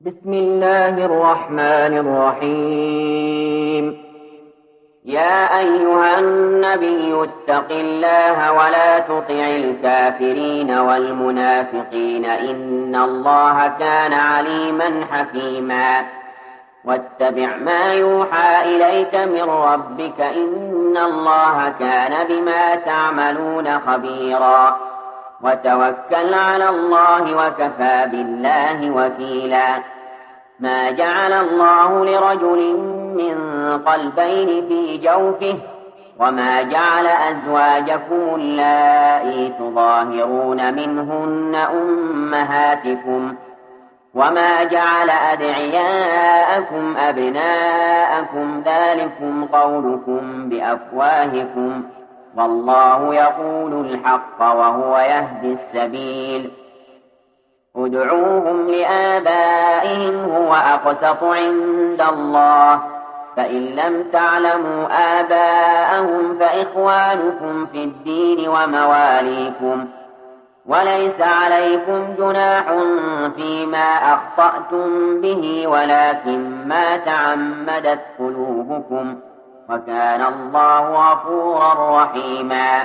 بسم الله الرحمن الرحيم. يا أيها النبي اتق الله ولا تطع الكافرين والمنافقين إن الله كان عليما حكيما. واتبع ما يوحى إليك من ربك إن الله كان بما تعملون خبيرا. وتوكل على الله وكفى بالله وكيلا. ما جعل الله لرجل من قلبين في جوفه وما جعل أزواجكم اللائي تظاهرون منهن أمهاتكم وما جعل أدعياءكم أبناءكم ذلكم قولكم بأفواهكم والله يقول الحق وهو يهدي السبيل. ادعوهم لآبائهم هو أقسط عند الله فإن لم تعلموا آباءهم فإخوانكم في الدين ومواليكم وليس عليكم جناح فيما أخطأتم به ولكن ما تعمدت قلوبكم وكان الله غفورا رحيما.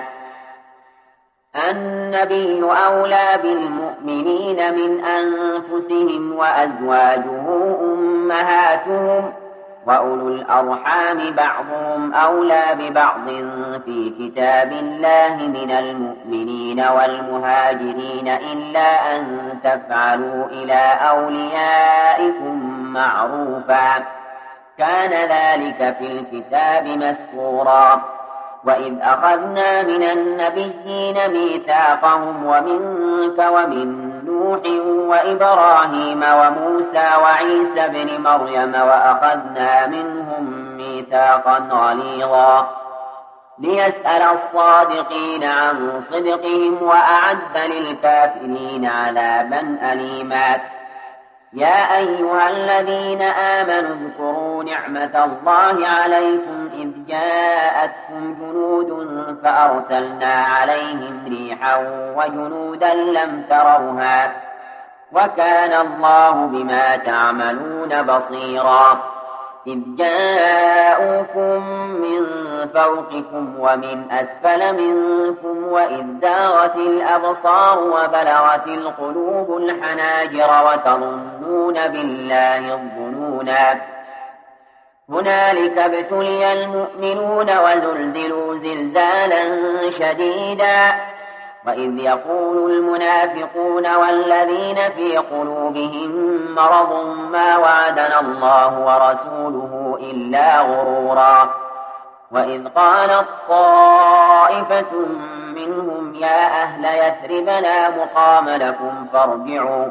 النبي أولى بالمؤمنين من أنفسهم وأزواجه أمهاتهم وأولو الأرحام بعضهم أولى ببعض في كتاب الله من المؤمنين والمهاجرين إلا أن تفعلوا إلى أوليائكم معروفا كان ذلك في الكتاب مسطورا. وإذ أخذنا من النبيين ميثاقهم ومنك ومن نوح وإبراهيم وموسى وعيسى بن مريم وأخذنا منهم ميثاقا غليظا ليسأل الصادقين عن صدقهم وأعد للكافرين عذابا أليما. يا أيها الذين آمنوا اذكروا نعمة الله عليكم إذ جاءتكم جنود فأرسلنا عليهم ريحا وجنودا لم تروها وكان الله بما تعملون بصيرا. إذ جاءوكم من فوقكم ومن أسفل منكم وإذ زاغت الأبصار وبلغت القلوب الحناجر وتظنون بالله الظنونا. هنالك ابتلي المؤمنون وزلزلوا زلزالا شديدا. وإذ يقول المنافقون والذين في قلوبهم مرض ما وعدنا الله ورسوله إلا غرورا. وإذ قالت طائفة منهم يا أهل يثرب لا مقام لكم فارجعوا.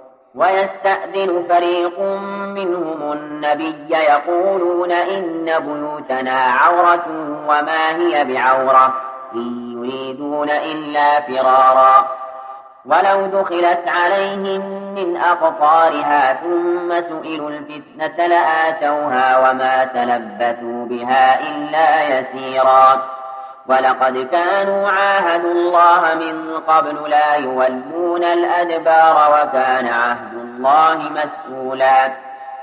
ويستأذن فريق منهم النبي يقولون إن بيوتنا عورة وما هي بعورة إن يريدون إلا فرارا. ولو دخلت عليهم من أقطارها ثم سئلوا الفتنة لآتوها وما تلبثوا بها إلا يسيرا. ولقد كانوا عاهدوا الله من قبل لا يولون الأدبار وكان عهد الله مسؤولا.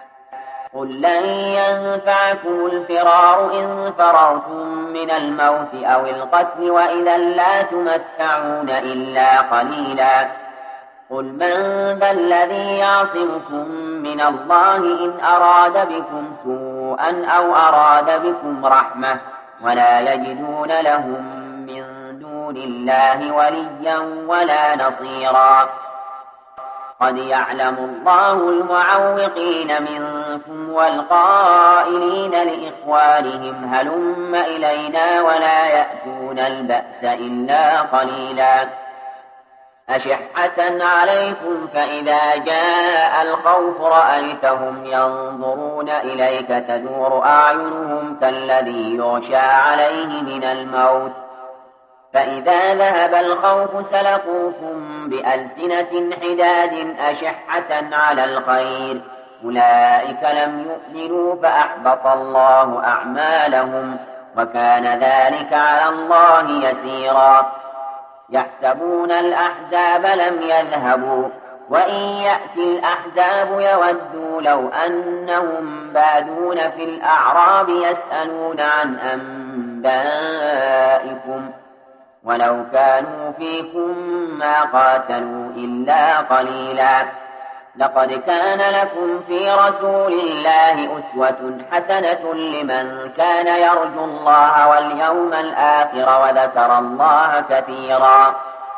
قل لن ينفعكم الفرار إن فررتم من الموت أو القتل وإذا لا تمتعون إلا قليلا. قل من ذا الذي يعصمكم من الله إن أراد بكم سوءا أو أراد بكم رحمة ولا يجدون لهم من دون الله وليا ولا نصيرا. قد يعلم الله المعوقين منكم والقائلين لإخوانهم هلم إلينا ولا يأتون البأس إلا قليلا. أشحة عليكم فإذا جاء الخوف رأيتهم ينظرون إليك تدور أعينهم كالذي يغشى عليه من الموت فإذا ذهب الخوف سلقوكم بألسنة حداد أشحة على الخير أولئك لم يؤمنوا فأحبط الله أعمالهم وكان ذلك على الله يسيرا. يحسبون الأحزاب لم يذهبوا وإن يأتي الأحزاب يودوا لو أنهم بادون في الأعراب يسألون عن أنبائكم ولو كانوا فيكم ما قاتلوا إلا قليلا لقد كان لكم في رسول الله أسوة حسنة لمن كان يرجو الله واليوم الآخر وذكر الله كثيرا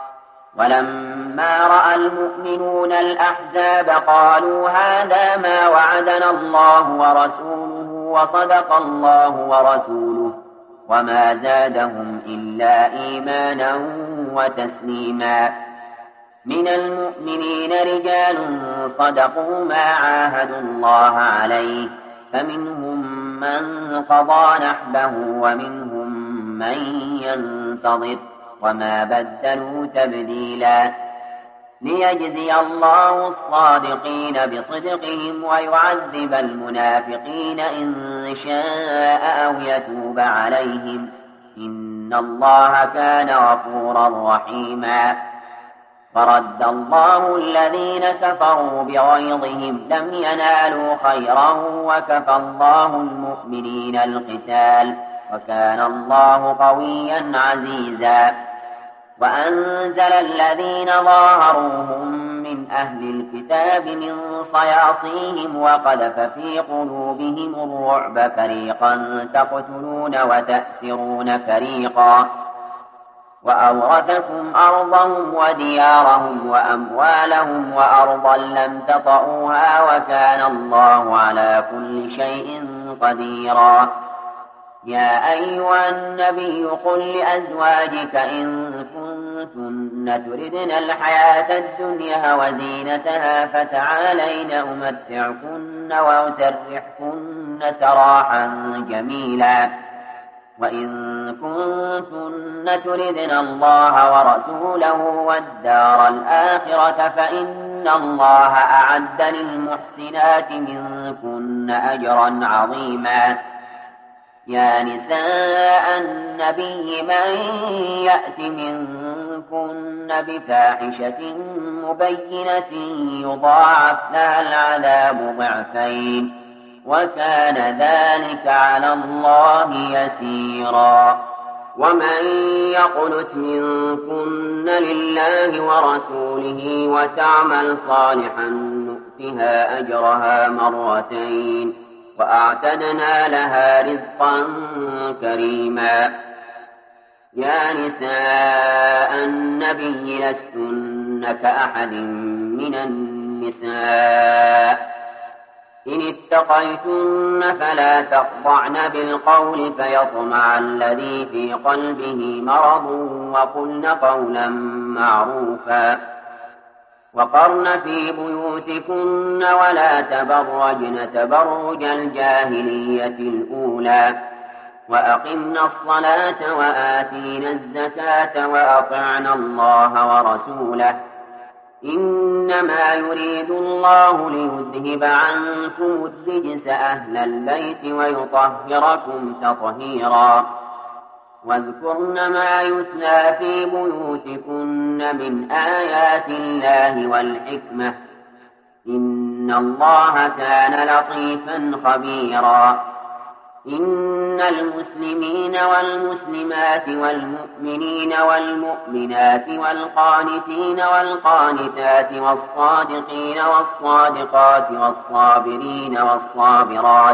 ولما رأى المؤمنون الأحزاب قالوا هذا ما وعدنا الله ورسوله وصدق الله ورسوله وما زادهم إلا إيمانا وتسليما من المؤمنين رجال صدقوا ما عاهدوا الله عليه فمنهم من قضى نحبه ومنهم من ينتظر وما بدلوا تبديلا ليجزي الله الصادقين بصدقهم ويعذب المنافقين إن شاء أو يتوب عليهم إن الله كان غفورا رحيما فرد الله الذين كفروا بغيظهم لم ينالوا خيرا وكفى الله المؤمنين القتال وكان الله قويا عزيزا وأنزل الذين ظاهروهم من أهل الكتاب من صياصيهم وقذف في قلوبهم الرعب فريقا تقتلون وتأسرون فريقا وأورثكم أرضهم وديارهم وأموالهم وأرضا لم تطئوها وكان الله على كل شيء قديرا يا أيها النبي قل لأزواجك إن كنتن تردن الحياة الدنيا وزينتها فتعالين أمتعكن وأسرحكن سراحا جميلا وإن كنتن تردن الله ورسوله والدار الآخرة فإن الله أعد للمحسنات منكن أجرا عظيما يا نساء النبي من يأت منكن بفاحشة مبينة يضاعف لها العذاب ضعفين وكان ذلك على الله يسيرا ومن يقنت منكن لله ورسوله وتعمل صالحا نؤتها أجرها مرتين وأعتدنا لها رزقا كريما يا نساء النبي لستن كأحد من النساء إن اتقيتن فلا تخضعن بالقول فيطمع الذي في قلبه مرض وقلن قولا معروفا وقرن في بيوتكن ولا تبرجن تبرج الجاهلية الأولى وأقمنا الصلاة وآتينا الزكاة وأطعنا الله ورسوله إنما يريد الله ليذهب عنكم الرجس أهل البيت ويطهركم تطهيرا واذكرن ما يتلى في بيوتكن من آيات الله والحكمة إن الله كان لطيفا خبيرا إن المسلمين والمسلمات والمؤمنين والمؤمنات والقانتين والقانتات والصادقين والصادقات والصابرين والصابرات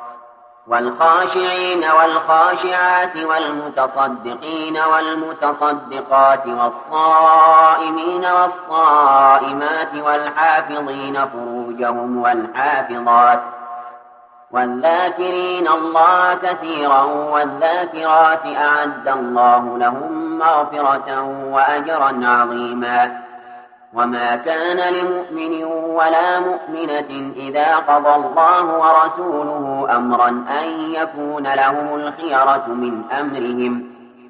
والخاشعين والخاشعات والمتصدقين والمتصدقات والصائمين والصائمات والحافظين فروجهم والحافظات والذاكرين الله كثيرا والذاكرات أعد الله لهم مغفرة وأجرا عظيما وما كان لمؤمن ولا مؤمنة إذا قضى الله ورسوله أمرا أن يكون لهم الخيرة من أمرهم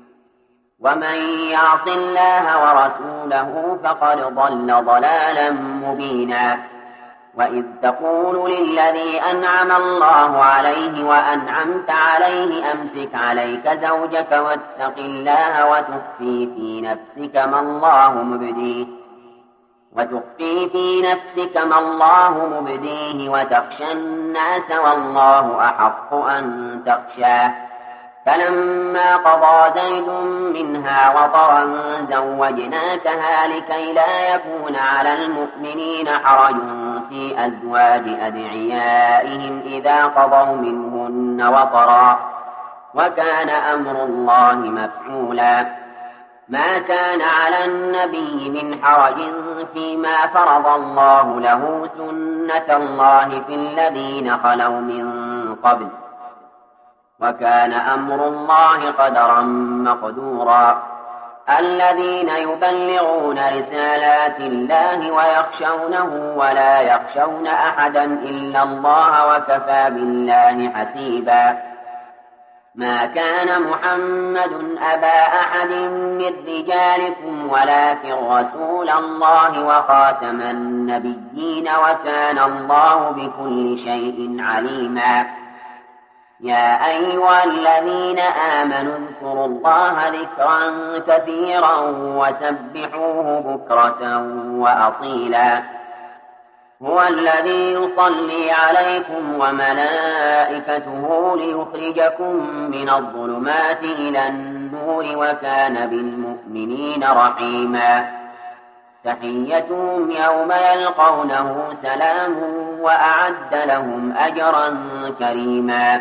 ومن يعص الله ورسوله فقد ضل ضلالا مبينا وإذ تقول للذي أنعم الله عليه وأنعمت عليه أمسك عليك زوجك واتق الله وتخفي في نفسك ما الله مبديه وتخفي في نفسك ما الله مبديه وتخشى الناس والله أحق أن تخشاه فلما قضى زيد منها وطرا زوجناكها لكي لا يكون على المؤمنين حرج في أزواج أدعيائهم إذا قضوا منهن وطرا وكان أمر الله مفعولا ما كان على النبي من حرج فيما فرض الله له سنة الله في الذين خلوا من قبل وكان أمر الله قدرا مقدورا الذين يبلغون رسالات الله ويخشونه ولا يخشون أحدا إلا الله وكفى بالله حسيبا ما كان محمد أبا أحد من رجالكم ولكن رسول الله وخاتم النبيين وكان الله بكل شيء عليما يا أيها الذين آمنوا اذكروا الله ذكرا كثيرا وسبحوه بكرة وأصيلا هو الذي يصلي عليكم وملائكته ليخرجكم من الظلمات إلى النور وكان بالمؤمنين رحيما تحيتهم يوم يلقونه سلام وأعد لهم أجرا كريما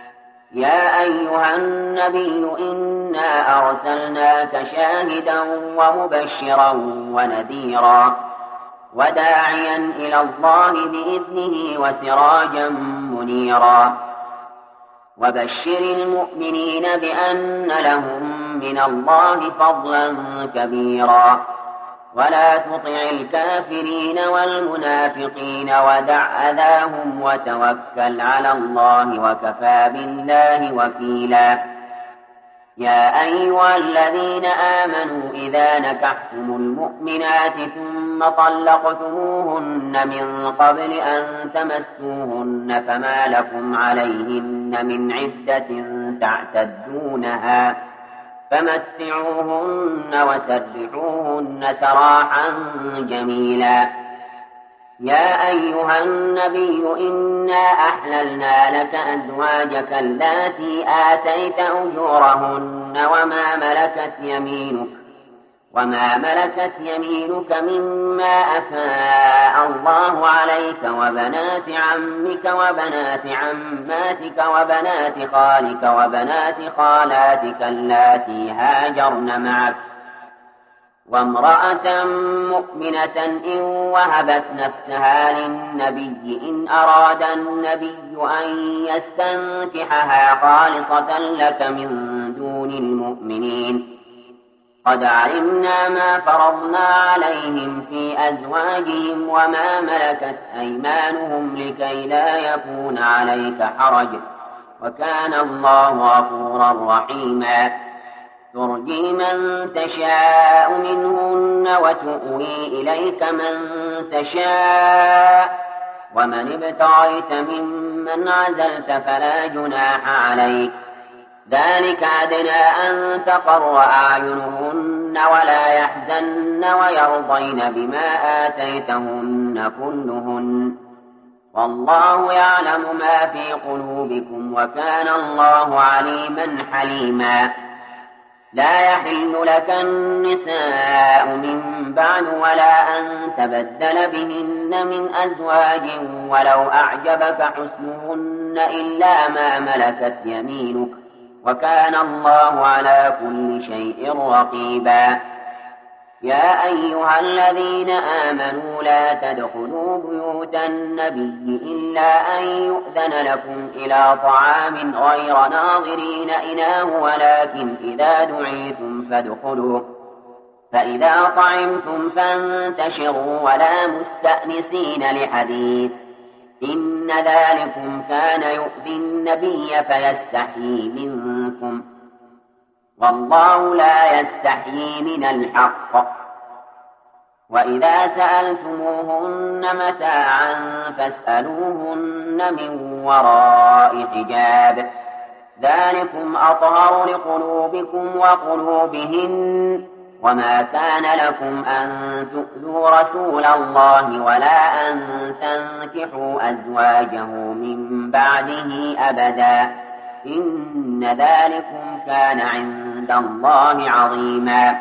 يا أيها النبي إنا أرسلناك شاهدا ومبشرا ونذيرا وداعيا إلى الله بإذنه وسراجا منيرا وبشر المؤمنين بأن لهم من الله فضلا كبيرا ولا تطع الكافرين والمنافقين ودع أذاهم وتوكل على الله وكفى بالله وكيلا يا أيها الذين آمنوا إذا نكحتم المؤمنات ثم طلقتموهن من قبل أن تمسوهن فما لكم عليهن من عدة تعتدونها فمتعوهن وسرحوهن سراحا جميلا يا أيها النبي إنا أحللنا لك أزواجك اللاتي آتيت أجورهن وما ملكت يمينك مما أفاء الله عليك وبنات عمك وبنات عماتك وبنات خالك وبنات خالاتك اللاتي هاجرن معك وامرأة مؤمنة إن وهبت نفسها للنبي إن أراد النبي أن يستنكحها خالصة لك من دون المؤمنين قد علمنا ما فرضنا عليهم في أزواجهم وما ملكت أيمانهم لكي لا يكون عليك حرج وكان الله غفورا رحيما ترجي من تشاء منهن وتؤوي إليك من تشاء ومن ابتغيت ممن عزلت فلا جناح عليك ذلك أدنى أن تقر أعينهن ولا يحزن ويرضين بما آتيتهن كلهن والله يعلم ما في قلوبكم وكان الله عليما حليما لا يحل لك النساء من بعد ولا أن تبدل بهن من أزواج ولو أعجبك حسنهن إلا ما ملكت يمينك وكان الله على كل شيء رقيبا يا أيها الذين آمنوا لا تدخلوا بيوت النبي إلا أن يؤذن لكم إلى طعام غير ناظرين إناه ولكن إذا دعيتم فادخلوا فإذا طعمتم فانتشروا ولا مستأنسين لحديث إن ذلكم كان يؤذي النبي فيستحيي منكم والله لا يستحيي من الحق وإذا سألتموهن متاعا فاسألوهن من وراء حجاب ذلكم أطهر لقلوبكم وقلوبهن وما كان لكم أن تؤذوا رسول الله ولا أن تنكحوا أزواجه من بعده أبدا إن ذلكم كان عند الله عظيما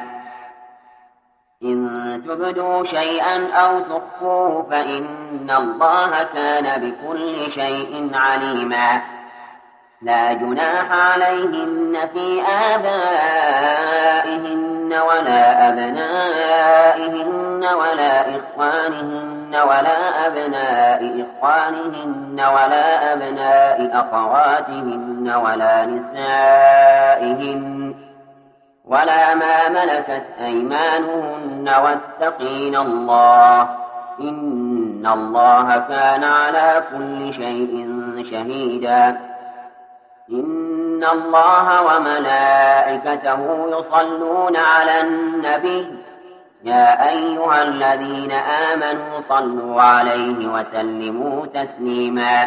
إن تبدوا شيئا أو تخفوه فإن الله كان بكل شيء عليما لا جناح عليهن في آبائهن ولا أبنائهن ولا إخوانهن ولا أبناء إخوانهن ولا أبناء أخواتهن ولا نسائهن ولا ما ملكت أيمانهن واتقين الله إن الله كان على كل شيء شهيدا إن الله وملائكته يصلون على النبي يا أيها الذين آمنوا صلوا عليه وسلموا تسليما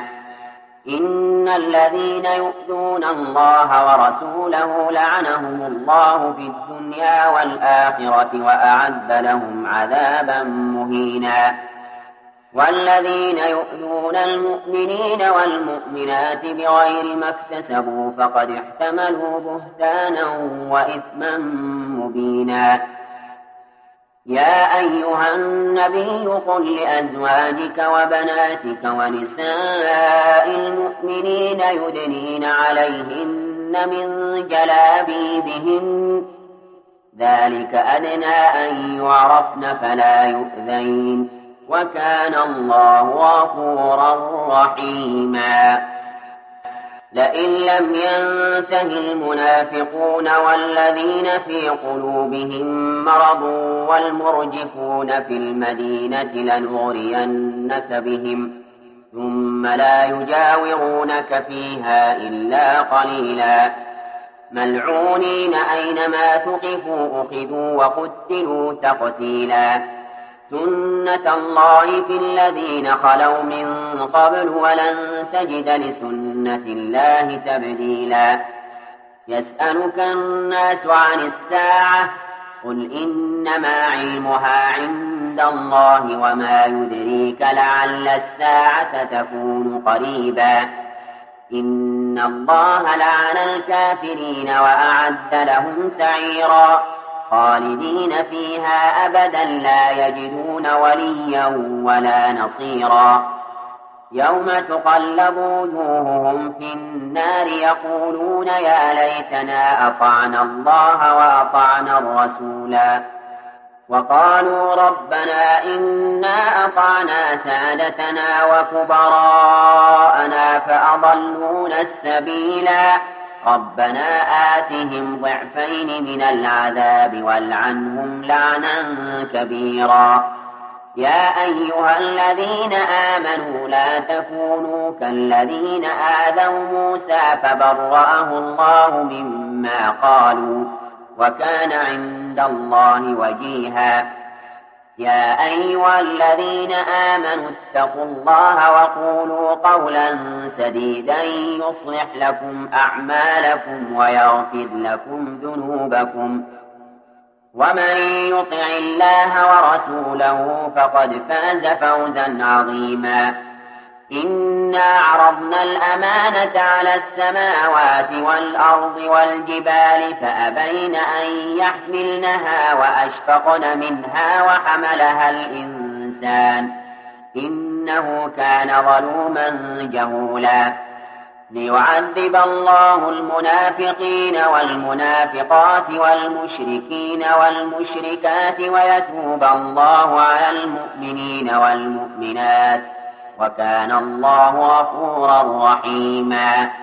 إن الذين يؤذون الله ورسوله لعنهم الله في الدنيا والآخرة وأعد لهم عذابا مهينا والذين يؤذون المؤمنين والمؤمنات بغير ما اكتسبوا فقد احتملوا بهتانا وإثما مبينا يا أيها النبي قل لأزواجك وبناتك ونساء المؤمنين يدنين عليهن من جلابيبهن ذلك أدنى أن يعرفن فلا يؤذين وكان الله غفورا رحيما لئن لم ينته المنافقون والذين في قلوبهم مرض والمرجفون في المدينة لنغرينك بهم ثم لا يجاورونك فيها إلا قليلا ملعونين أينما ثقفوا أخذوا وقتلوا تقتيلا سنة الله في الذين خلوا من قبل ولن تجد لسنة الله تبديلا يسألك الناس عن الساعة قل إنما علمها عند الله وما يدريك لعل الساعة تكون قريبا إن الله لعن الكافرين وأعد لهم سعيرا خالدين فيها أبدا لا يجدون وليا ولا نصيرا يوم تقلب وجوههم في النار يقولون يا ليتنا أطعنا الله وأطعنا الرسولا وقالوا ربنا إنا أطعنا سادتنا وكبراءنا فأضلونا السبيلا ربنا آتهم ضعفين من العذاب والعنهم لعنا كبيرا يا أيها الذين آمنوا لا تكونوا كالذين آذوا موسى فبرأه الله مما قالوا وكان عند الله وجيها يا أيها الذين آمنوا اتقوا الله وقولوا قولا سديدا يصلح لكم أعمالكم ويغفر لكم ذنوبكم ومن يطع الله ورسوله فقد فاز فوزا عظيما إنا عرضنا الأمانة على السماوات والأرض والجبال فأبين أن يحملنها وأشفقن منها وحملها الإنسان إنه كان ظلوما جهولا ليعذب الله المنافقين والمنافقات والمشركين والمشركات ويتوب الله على المؤمنين والمؤمنات وكان الله غفورا رحيما